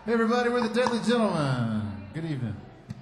Hey everybody, we're the Deadly Gentlemen. Good evening.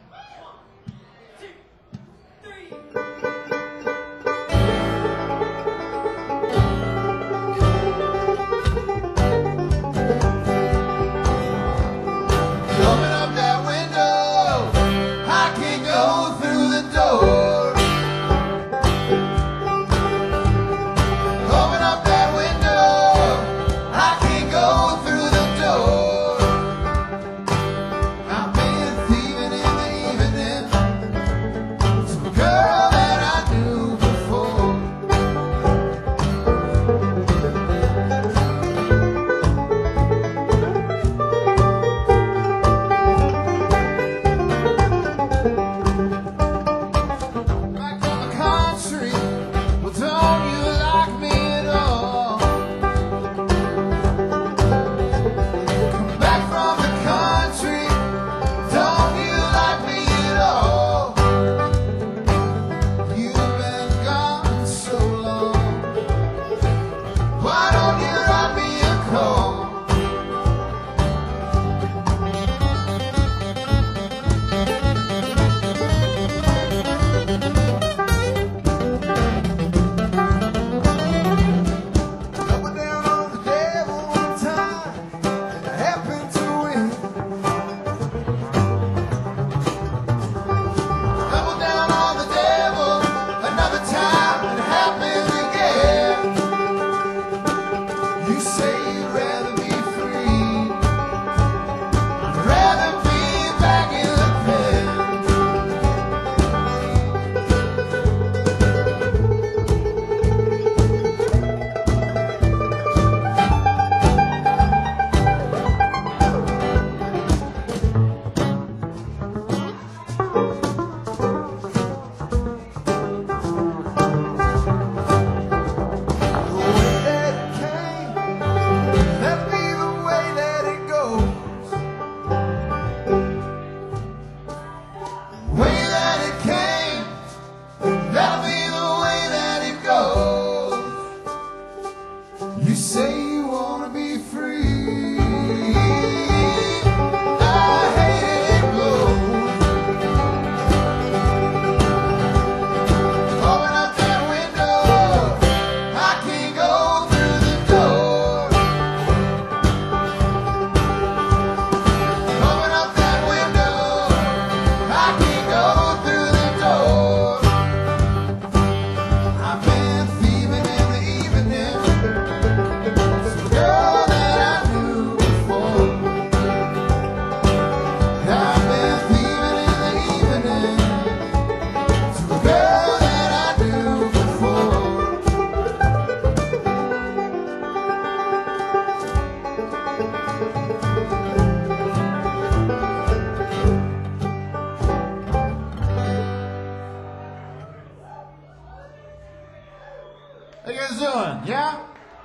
How you guys doing? Yeah?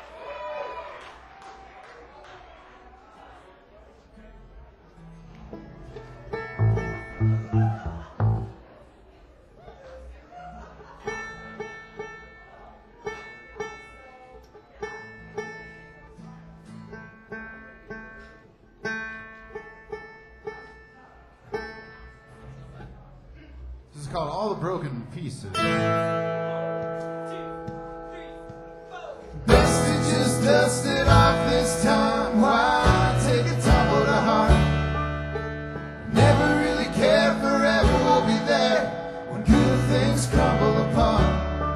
This is called All the Broken Pieces. Best to just dust it off this time. Why take a tumble to heart? Never really care, forever we'll be there when good things crumble apart.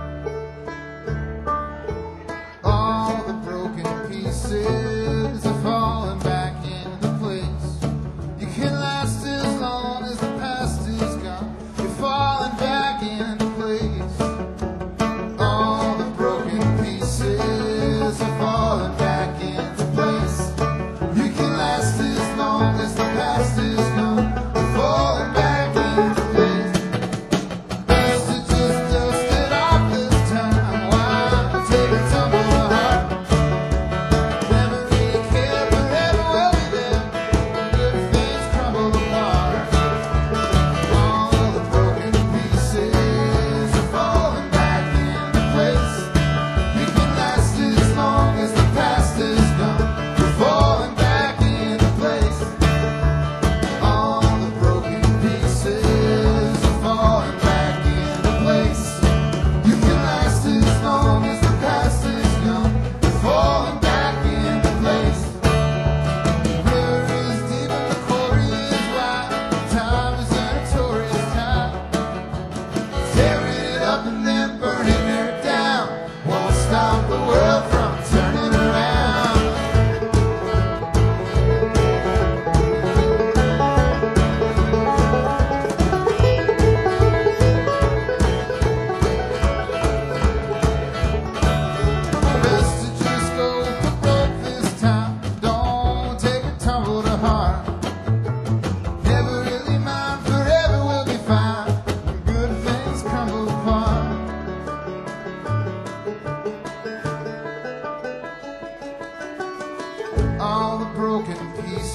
All the broken pieces are falling back into place. You can last as long as the past is gone. You're falling back into place.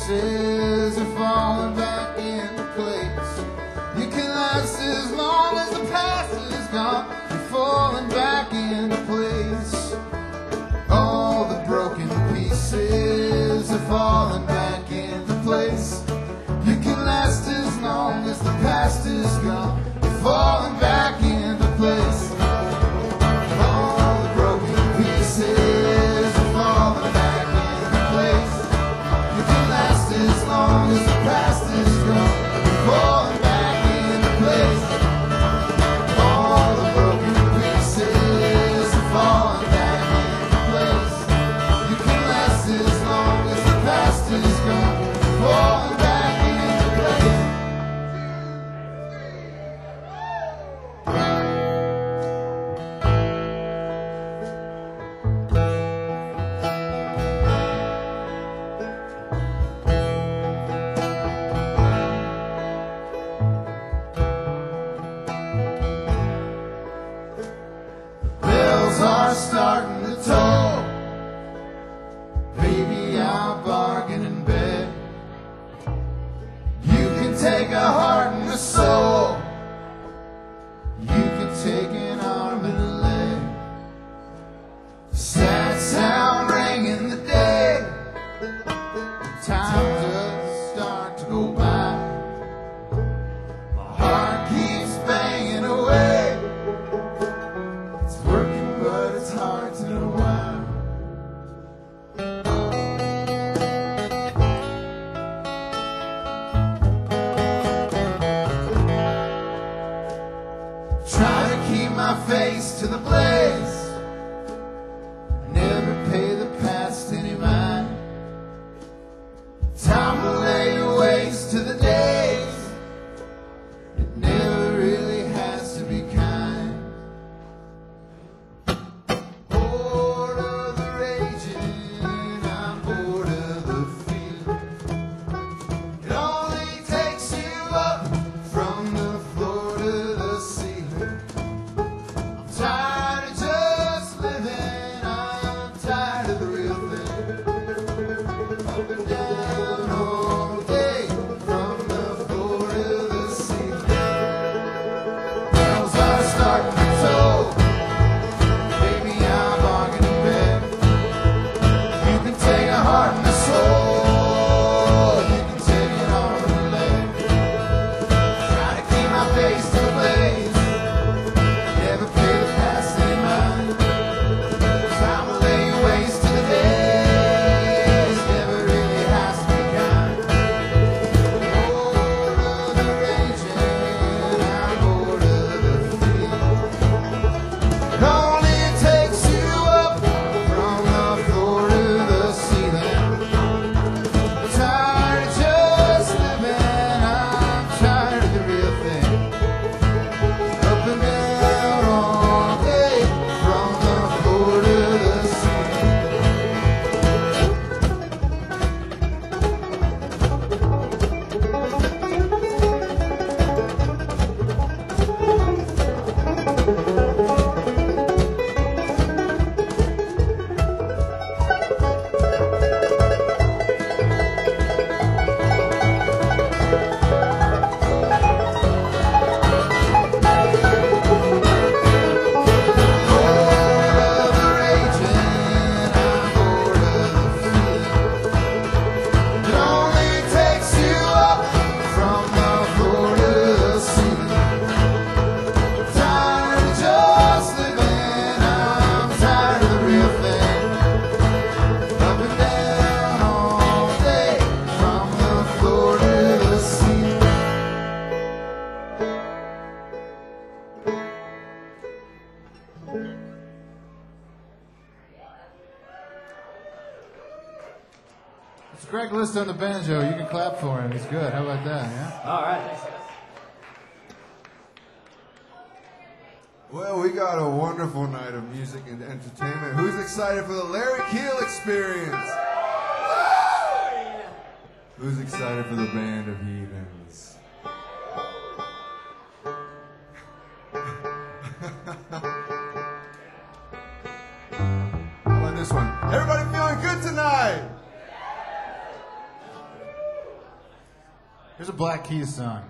pieces are falling back into place. You can last as long as the past is gone. You're falling back into place. All the broken pieces are falling back into place. You can last as long as the past is gone. You're falling back into place. All the broken pieces are falling back into place. You can last as long as the past is gone. You're falling back into place. All the broken pieces are falling back into place. You can last as long as the past is gone. You're falling back into place. Bells are starting to toll. Baby, I'll bargain in bed. You can take a heart and a soul. You can take an arm and a leg. Sad sound ring in the day. Time does start to go by. My heart keeps banging away. It's working, but it's hard to know why. Try to keep my face to the blaze. Never pay the past any mind. Time to lay waste to the days. It never really has to be kind. Bored of the raging, I'm bored of the feeling. It only takes you up from the floor to the ceiling. I'm tired of just living, I'm tired of the real thing. Up and down all day, from the floor to the ceiling. Bells are starting to toll. Baby, I'm bargaining in bed. You can take a heart and a soul. You can take an arm and a leg. Try to keep my face to the blaze. Never pay the past any mind. Time to lay waste to the days. Never really has to be kind. Bored of the raging, I'm bored of the feeling. It only takes you up from the floor to the ceiling. Tired of just living, I'm tired of the real thing. Up and down all day, from the floor to the ceiling. Bored of the raging, I'm bored of the feeling. It only takes you up from the floor to the ceiling. Tired of just living, I'm tired of the real thing. Up and down all day, from the floor to the ceiling. It's Greg List on the banjo. You can clap for him. He's good. How about that? Yeah. All right, thanks, guys. Well, we got a wonderful night of music and entertainment. Who's excited for the Larry Keel experience? Who's excited for the Band of Heathens? How about this one? Everybody feeling good tonight? Here's a Black Keys song.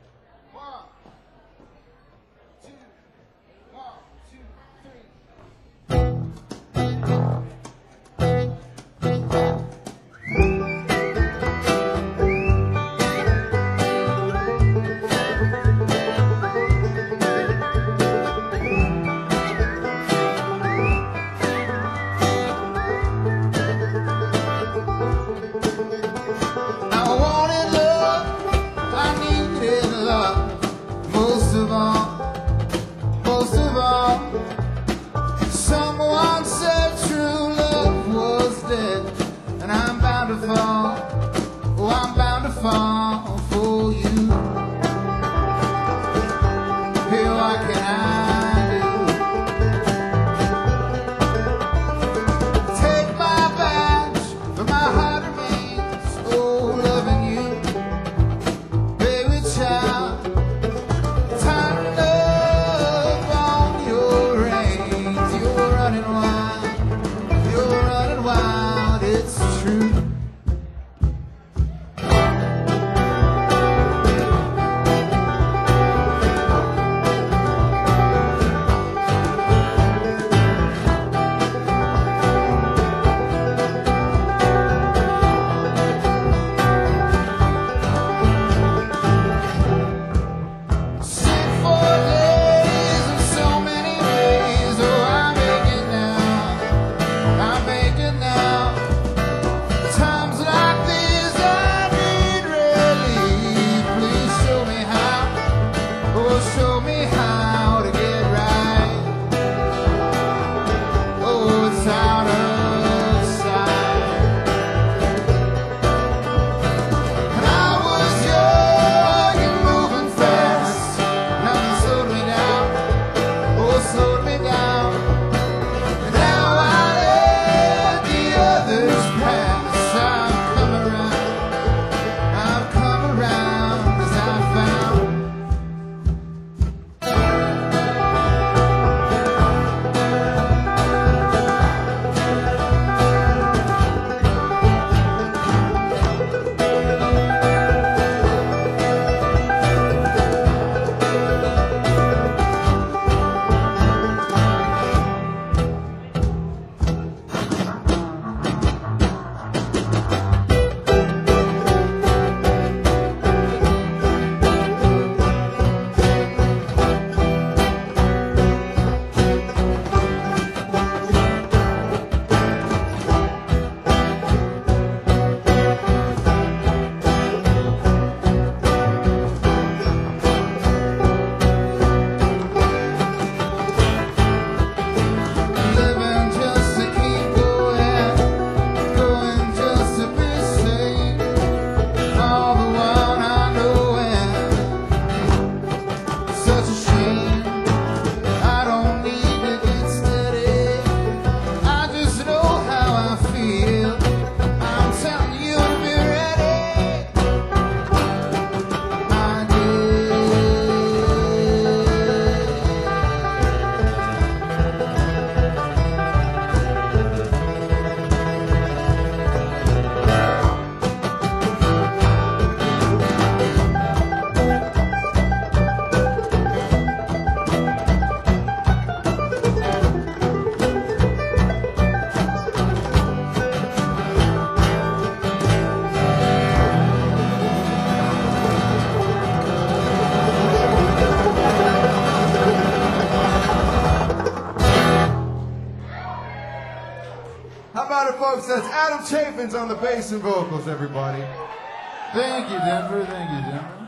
Folks, that's Adam Chaffins on the bass and vocals, everybody. Thank you, Denver. Thank you, Denver.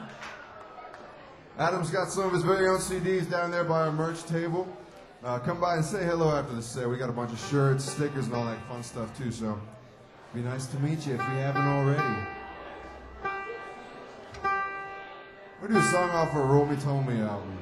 Adam's got some of his very own CDs down there by our merch table. Come by and say hello after the set. We got a bunch of shirts, stickers, and all that fun stuff, too, so be nice to meet you if we haven't already. We'll do a song off our Roll Me Told Me album.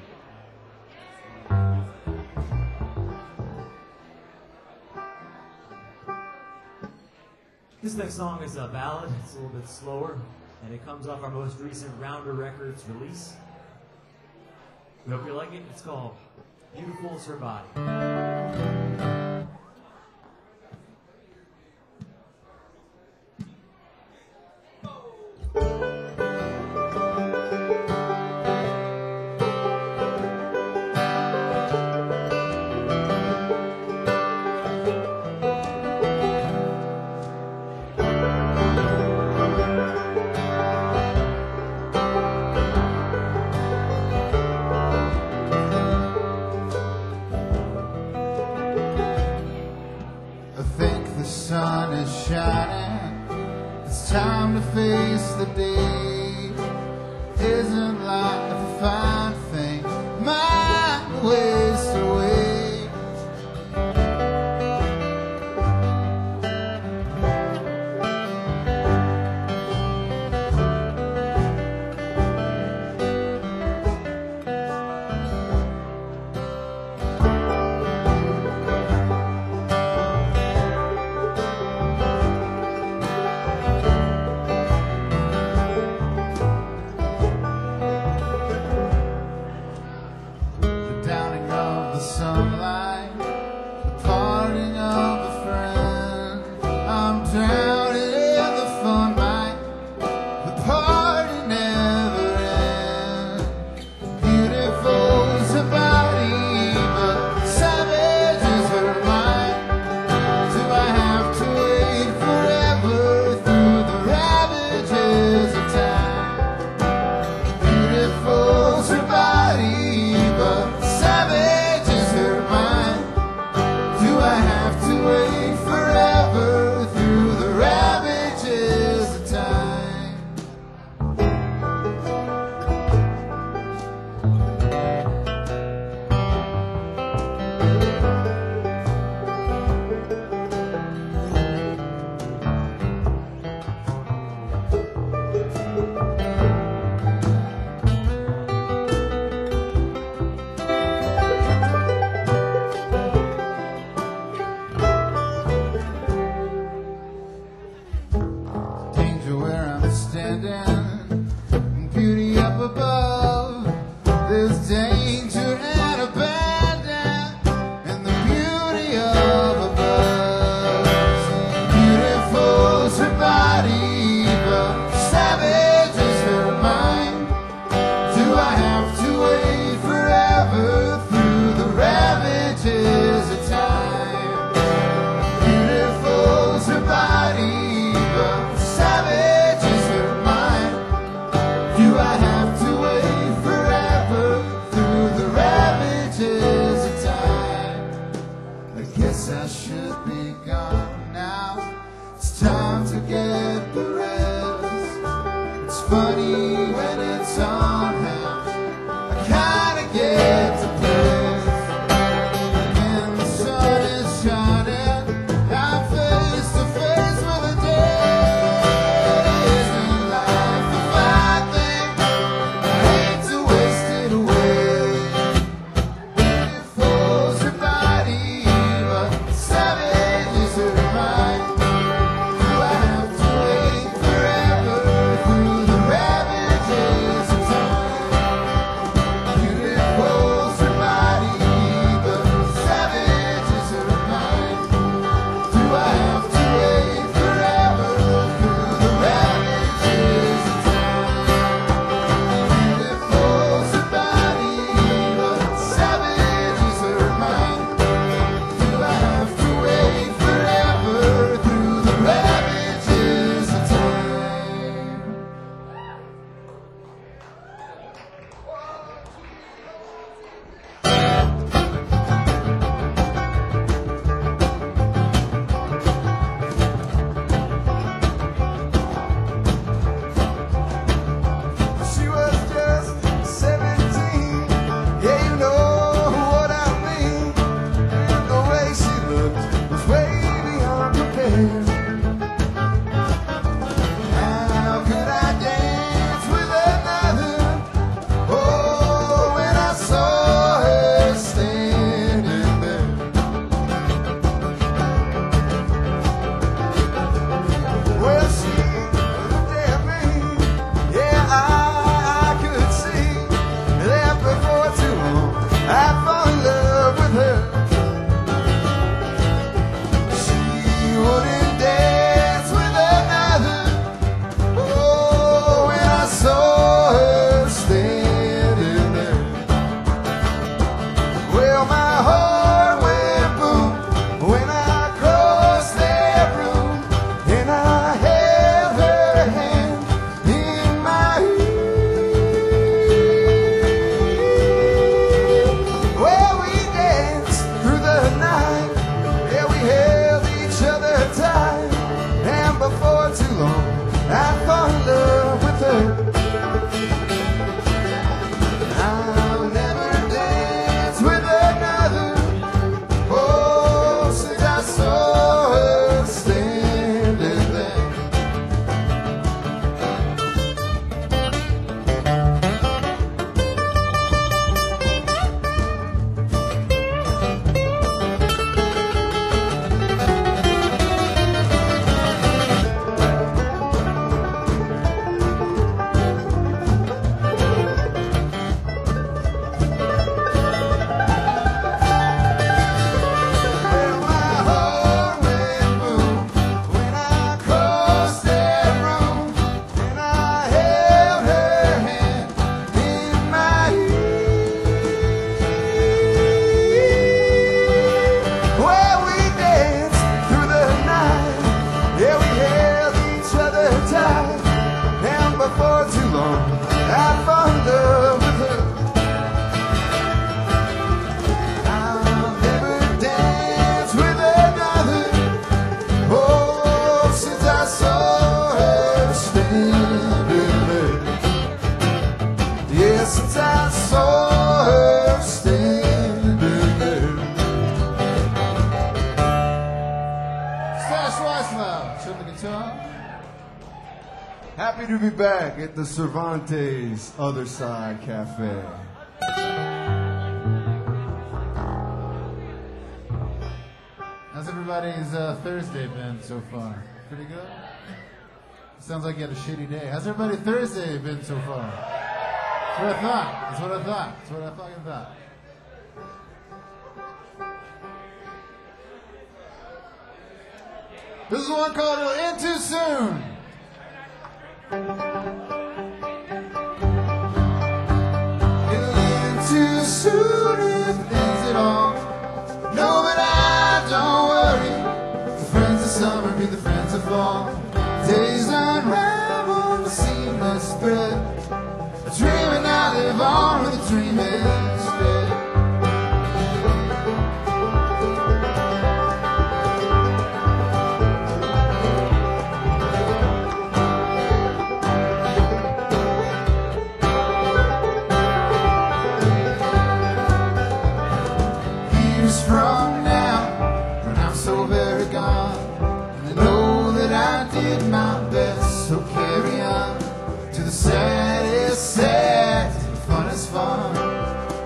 This next song is a ballad. It's a little bit slower, and it comes off our most recent Rounder Records release. We hope you like it. It's called Beautiful Is Her Body. time to face the day. Isn't life a fine thing? Mind waste away. The downing of the sunlight, the parting of a friend. I'm drowning in the fun night, the party never ends. Beautiful is her body, but savage is her mind. Do I have to wait forever through the ravages of time? Beautiful is her body, but savage is her mind. Do I have to wait forever through the ravages of time? Danger where I'm standing, beauty up above. There's danger and abandon in the beauty of above. Beautiful is her body, but savage is her mind. Do I have to wait forever through the ravages of time? Beautiful is her body, but savage is her mind. Do I have to wait forever through the ravages of time? I guess I should be gone now. It's time to get the rest. It's funny when it's on hand, I kinda get depressed. When the sun is shining, I'm face to face with the day. Isn't life a fine thing? I hate to waste it away. Beautiful is her body, but savage is her mind. Do I have to wait forever through the ravages of time? Happy to be back at the Cervantes Other Side Cafe. How's everybody's Thursday been so far? Pretty good? Sounds like you had a shitty day. How's everybody Thursday been so far? That's what I thought. That's what I thought. That's what I fucking thought. This is one called In Too Soon. It'll end too soon if it ends at all. No, but I don't worry. The friends of summer be the friends of fall. Days unravel the seamless thread. Dreaming I live on with a dream instead. Years from now, when I'm so very gone, and I know that I did my best, so carry on to the saddest sad, and the funnest fun.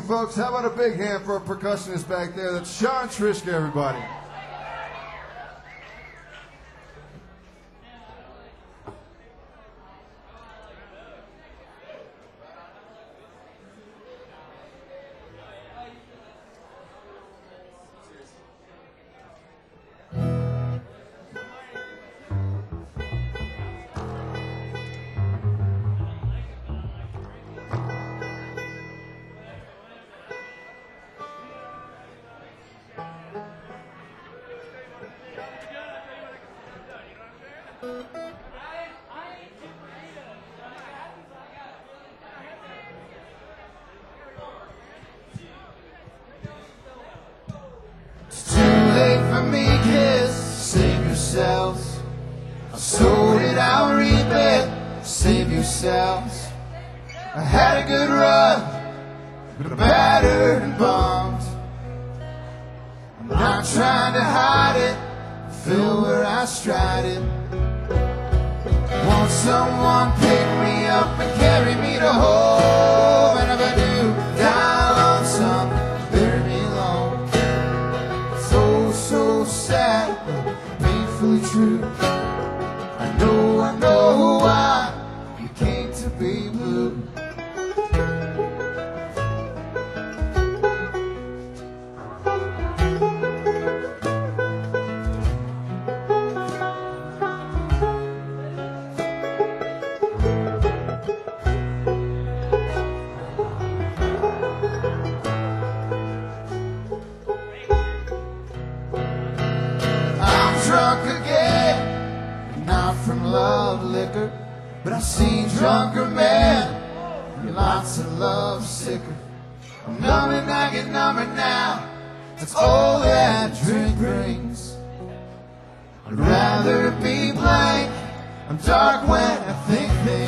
folks. How about a big hand for a percussionist back there? That's Sean Trishka, everybody. It's too late for me, kids. Save yourselves. I sold it, I'll reap it. Save yourselves. I had a good run, but I'm battered and bummed. I'm not trying to hide it. Feel where I stride it. Want someone pick me up and carry me to home. And if I do die lonesome, bury me alone. So sad, painfully true. I know why you came to be blue. Drunk again, not from love liquor, but I've seen drunker men, lots of love sicker. I'm numb and I get number now, that's all that drink brings. I'd rather be blank, I'm dark when I think things.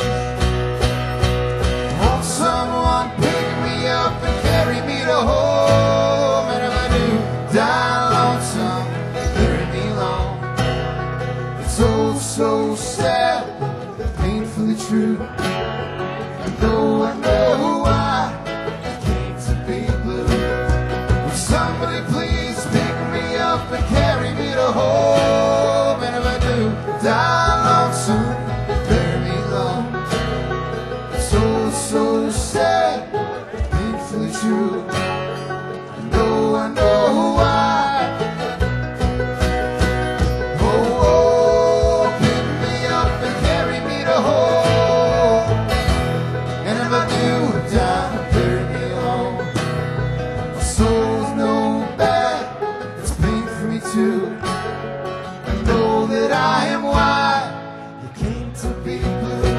Want someone pick me up and carry me to home, and if I do die lonesome, bury me alone. So sad, painfully true. I know why I came to be blue. Will somebody please pick me up and carry me to home? And if I do die lonesome, bury me alone. So sad, painfully true. I know why. I know that I am why you came to be blue.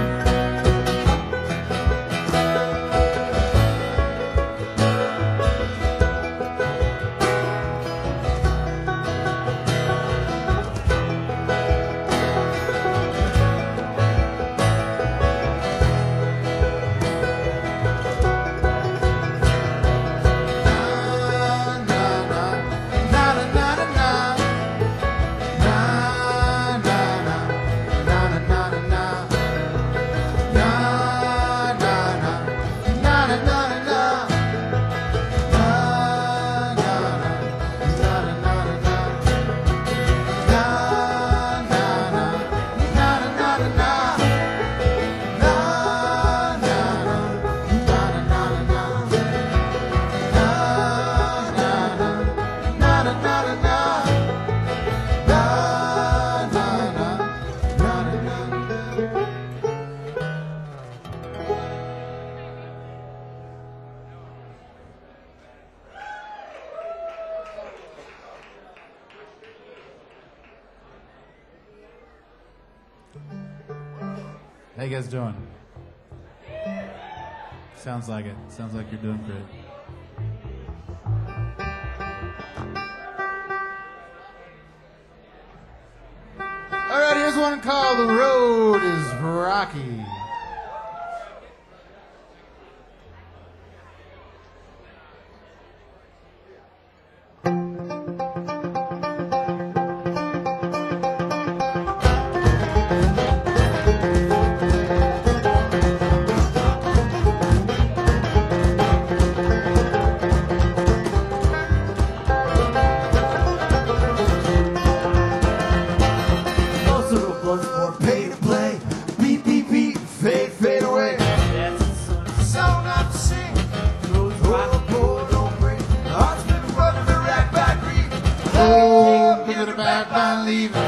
How you guys doing? Sounds like it. Sounds like you're doing great. All right, here's one called The Road is Rocky. Oh, give it back by leaving.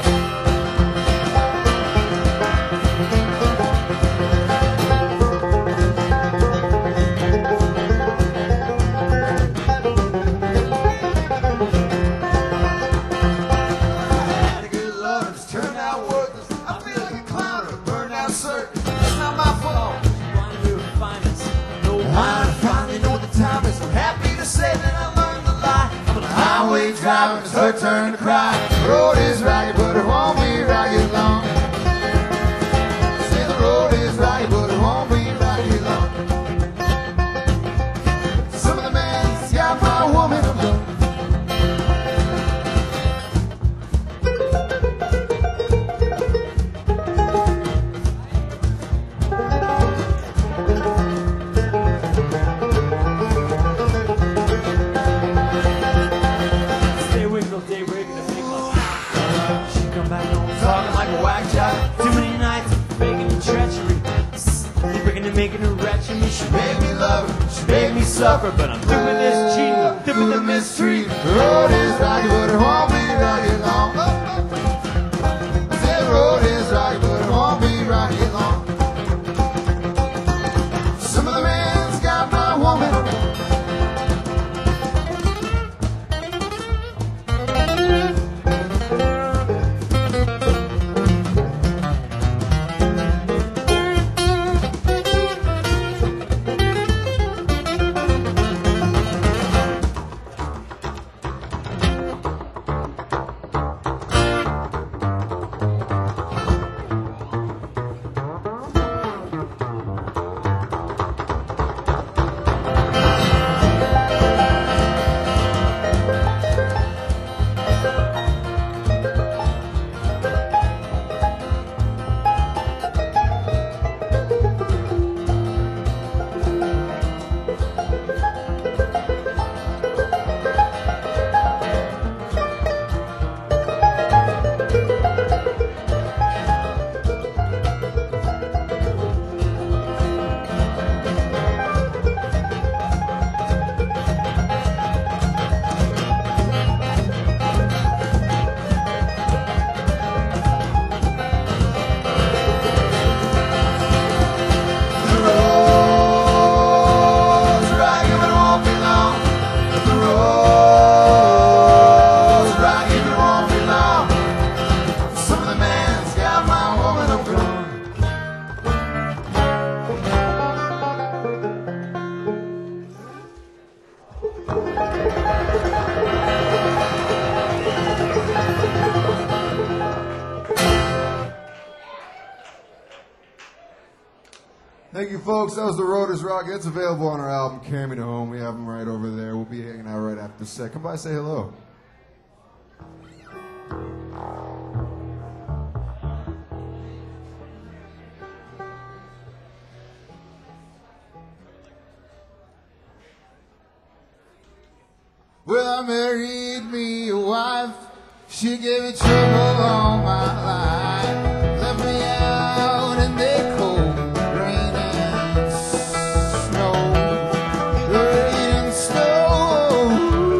Driving, it's her turn to cry. The road is ragged, but it won't be ragged long. Say the road is ragged, but it won't be ragged long. Some of the man's got my woman alone. Making her wretched me. She made me love her, she made me suffer, but I'm through with this cheating, I'm through with the mistreatment. The road is ragged, but it won't be ragged long. Say the road is ragged, but it won't be ragged long. Some of the man's got my woman. Thank you, folks. That was The Road is Rock. It's available on our album, Carry Me to Home. We have them right over there. We'll be hanging out right after the set. Come by, say hello. Well, I married me a wife. She gave me trouble all my life. Left me out in the cold rain and snow. Rain and snow.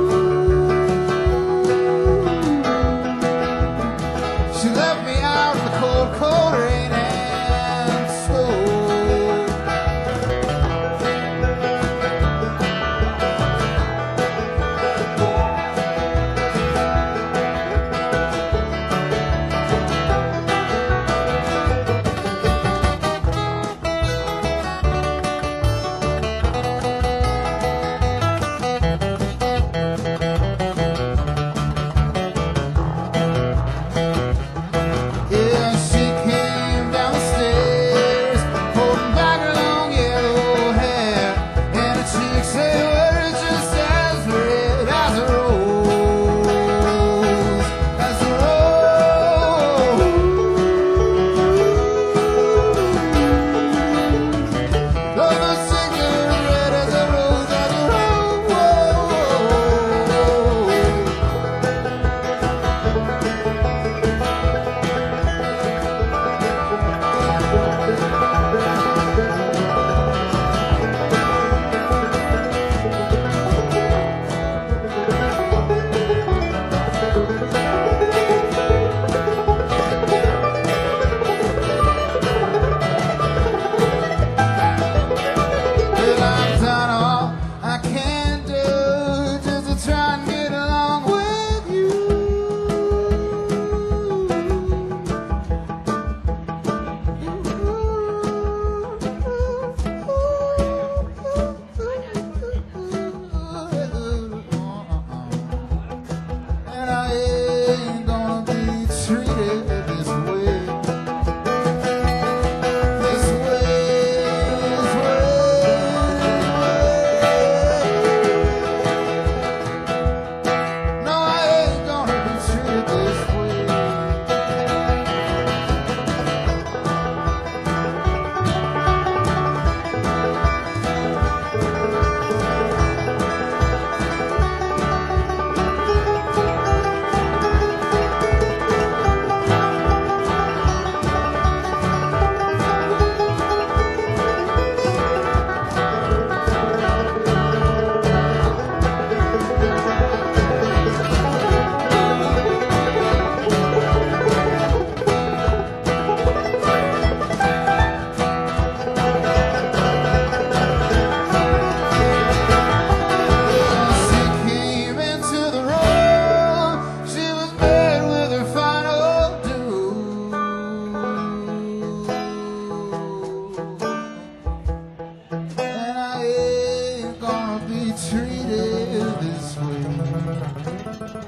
She left me out in the cold, cold rain and snow.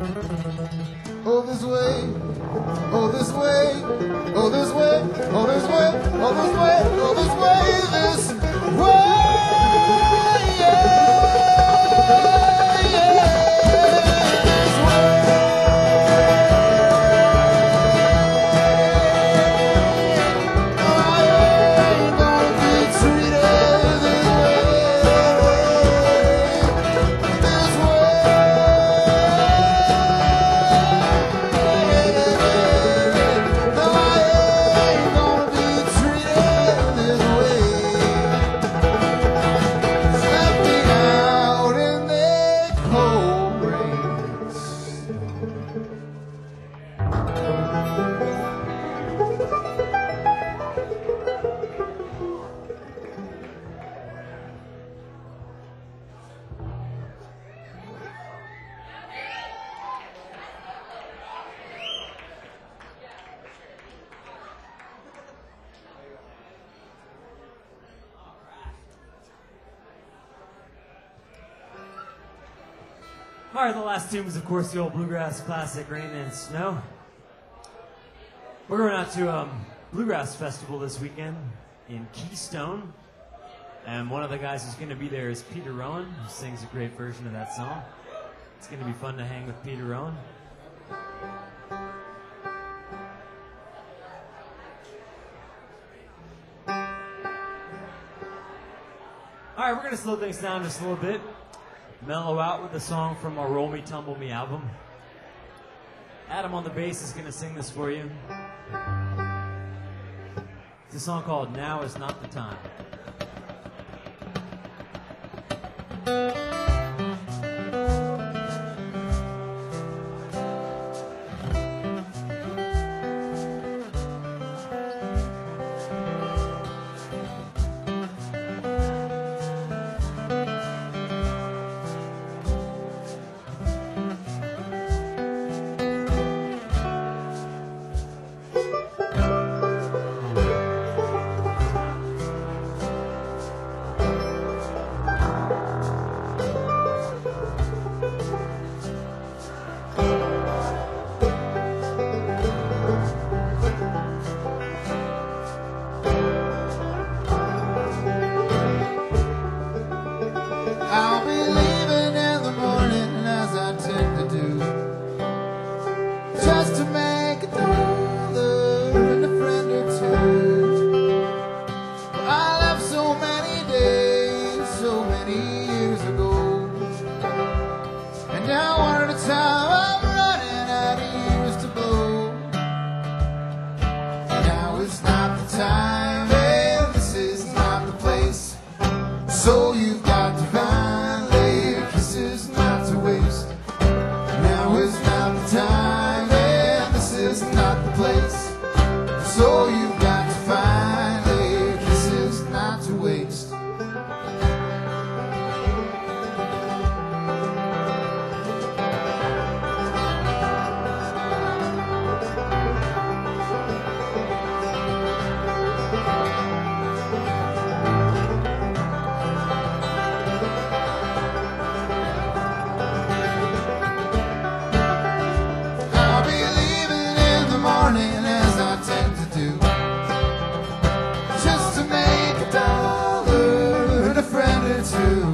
Oh, this way, oh, this way, oh, this way, oh, this way, oh, this way, oh, this way, this way, yeah, yeah, this way. I ain't gonna be treated this way, this way. No, I ain't gonna be treated this way. Left me out in the cold rain. All right, the last tune was, of course, the old bluegrass classic, Rain and Snow. We're going out to Bluegrass Festival this weekend in Keystone. And one of the guys who's going to be there is Peter Rowan, who sings a great version of that song. It's going to be fun to hang with Peter Rowan. All right, we're going to slow things down just a little bit. Mellow out with a song from our Roll Me Tumble Me album. Adam on the bass is going to sing this for you. It's a song called Now Is Not the Time. I'll be leaving in the morning as I tend to do, just to make $1 and a friend or two. I left so many days, so many years ago, and now one at a time I'm running out of years to blow. Now is not the time, and this is not the place, so you've got to find later kisses not to waste. Now is not the time, and this is not the place, so you've got to find later kisses not to waste. I'll be leaving in the morning as I tend to do, just to make $1 and a friend or two.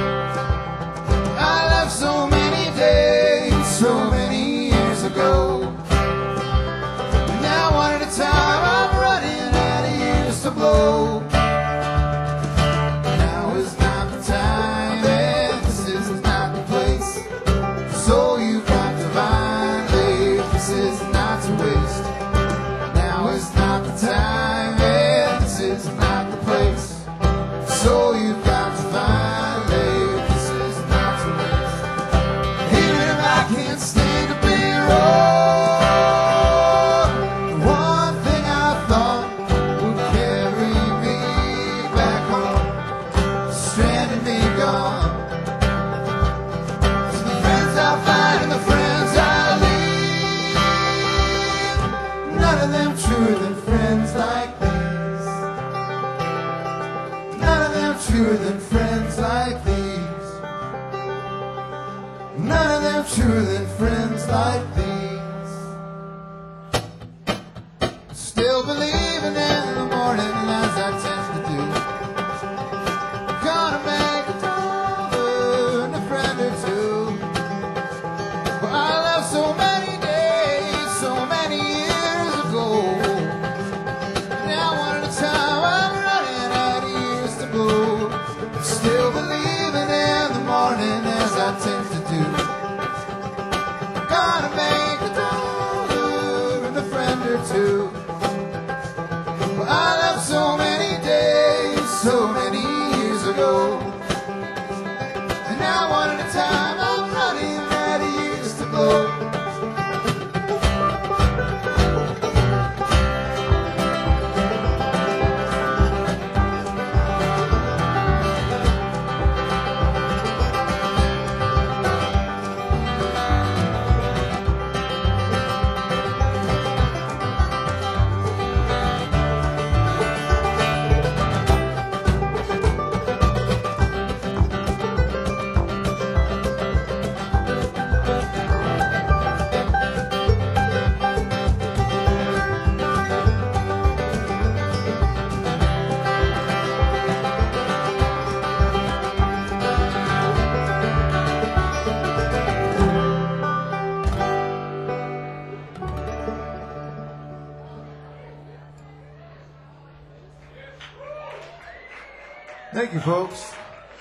I left so many days, so many years ago. Now one at a time I'm running out of years to blow. Now is not the time, and this is not the place, so you've got to find later kisses not to waste. Now is not the time, and this is not the place, so you've got to find later kisses not to waste. Even if I can't stand to be wrong, the one thing I thought would carry me back home, stranded me gone. So the friends I find and the friends I leave, none of them truer than friends like these. None of them truer than friends like these. None of them truer than friends too. Well, I left so many days, so many years ago. And now one at a time I'm running out of years to go. Thank you, folks.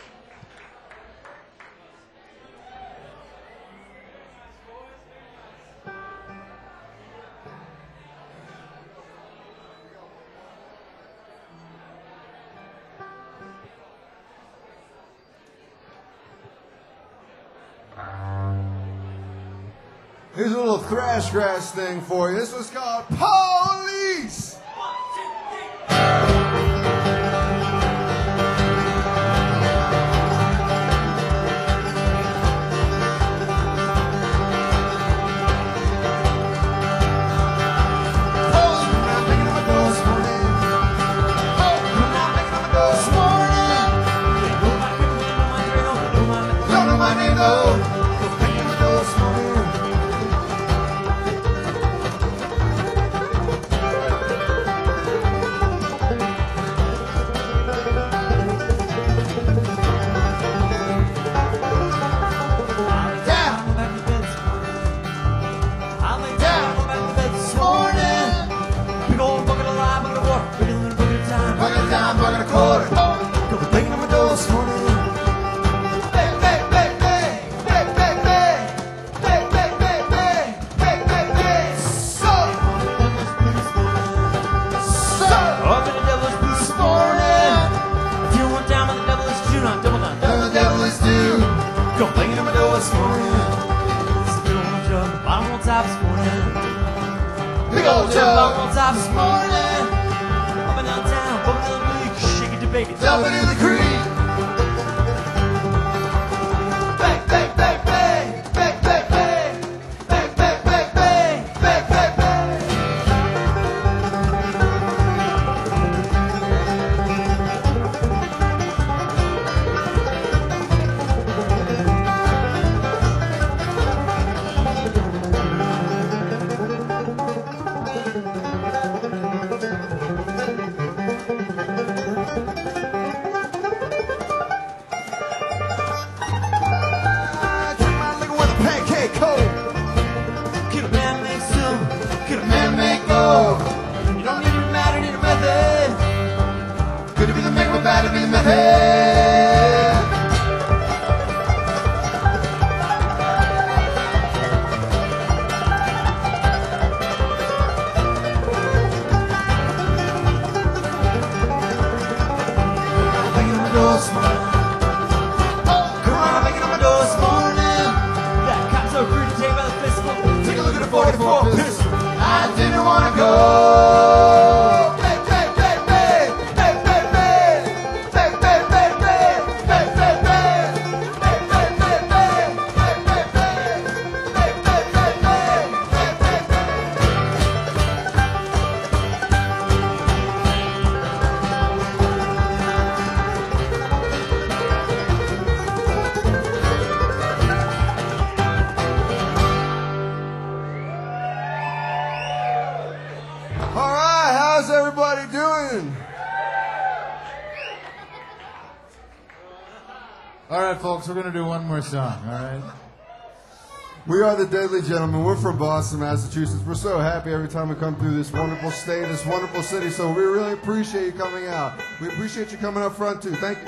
Here's a little thrash thing for you. This was called Police! Big old job on top this morning. Up and downtown, bumping to the beach, shake it to bake it, dump it in the creek. Bang, bang, bang, bang, bang, bang, bang, bang, bang, bang, bang, bang, bang, bang. Bad to be the method. Banging on my door this morning. Oh, come on, I'm banging on my door this morning. That cop so free to take by the physical. Take a look at the 44 pistol. I didn't want to go. All right, folks, we're going to do one more song, all right? We are the Deadly Gentlemen. We're from Boston, Massachusetts. We're so happy every time we come through this wonderful state, this wonderful city, so we really appreciate you coming out. We appreciate you coming up front, too. Thank you.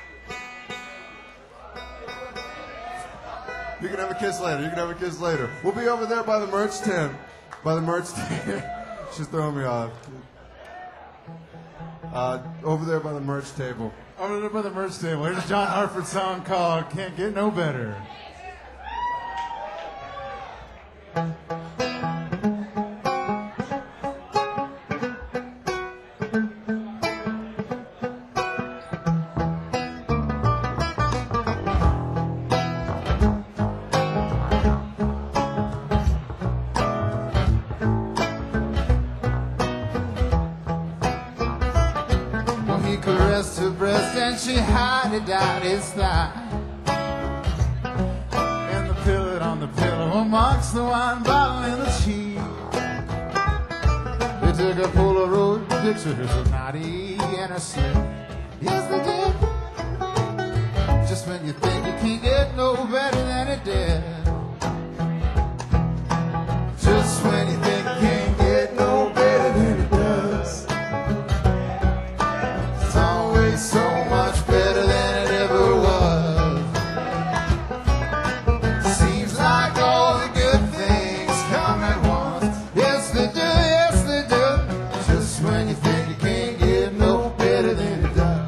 You can have a kiss later. You can have a kiss later. We'll be over there by the merch tent. She's throwing me off. Over there by the merch table. Over there by the merch table. Here's a John Hartford song called Can't Get No Better. He caressed her breast and she hid it down his thigh. And the pillow on the pillow amongst the wine bottle and the cheese. They took a Polaroid pictures of Naughty and her slip. Yes, they did. Just when you think you can't get no better than it did. Just when you think you can't get no better than it does. So much better than it ever was. Seems like all the good things come at once. Yes, they do, yes, they do. Just when you think you can't get no better than it does.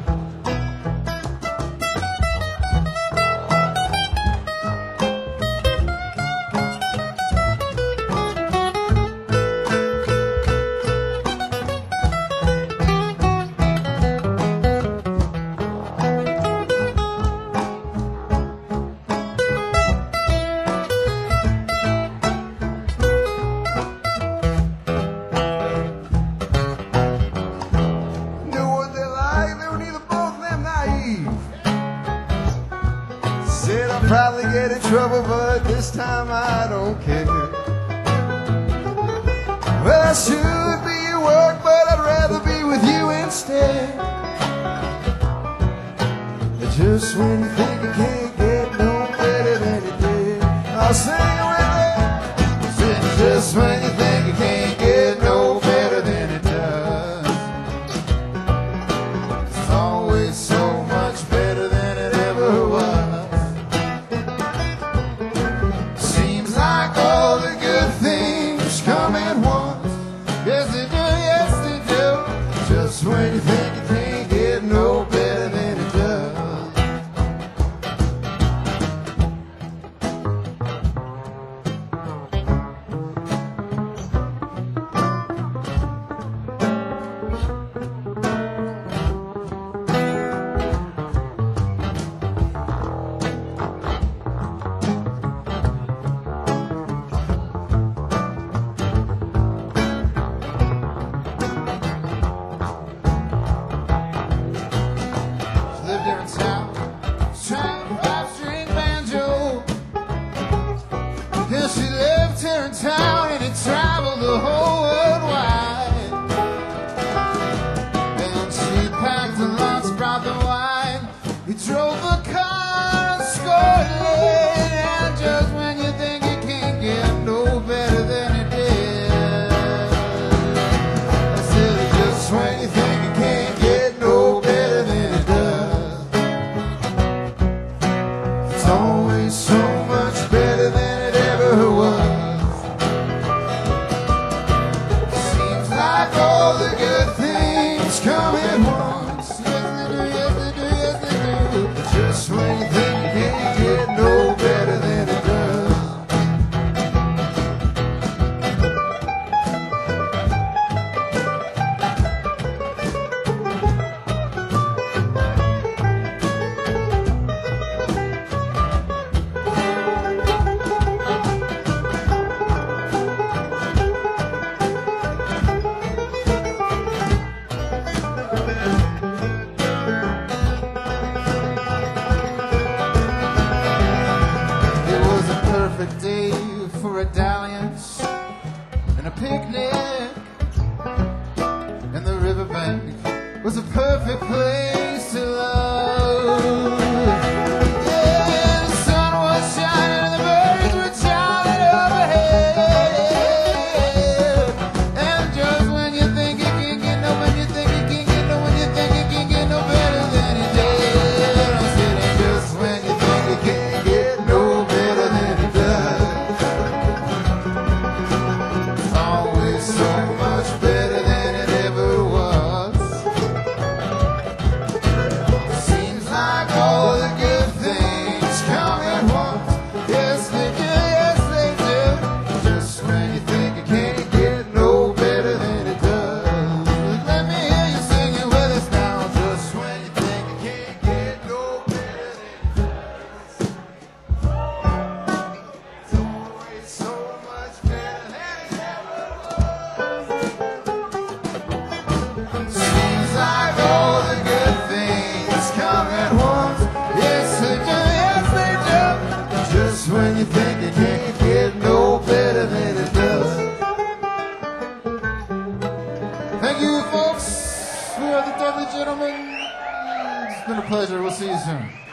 Said I'll probably get in trouble, but this time I don't care. Well, I should be at work, but I'd rather be with you instead. Just when you think you can't get no better than you did, I'll sing with it. Just when you think you can't get no better than it does. It's always so much better than it ever was. Seems like all the good things come at once. Yes, they do, yes, they do. Just when you think you can't get no better than it does. Lived there in town, trying a five-string banjo. Yeah, she lived here in town and it traveled the whole world wide. And she packed a lunch, brought the wine. He drove the car and scored late. And just when you think you can't get no better than it did, I said, just when you think you can't get no better than it does. It's always so much better than it ever was. Seems like all the good things come at once. Yes, they do, yes, they do, yes, they do. Just when you think you can't get no better than it does. It was a perfect day for a dalliance and a picnic, and the riverbank was a perfect place to love. Yeah, the sun was shining and the birds were chiming overhead. And just when you think you can't get no, when you think you can't get no, when you think you can't get no better than it did, I said, and just when you think you can't get no better than it does. Always so much Thank you, folks. We are the Deadly Gentlemen. It's been a pleasure. We'll see you soon.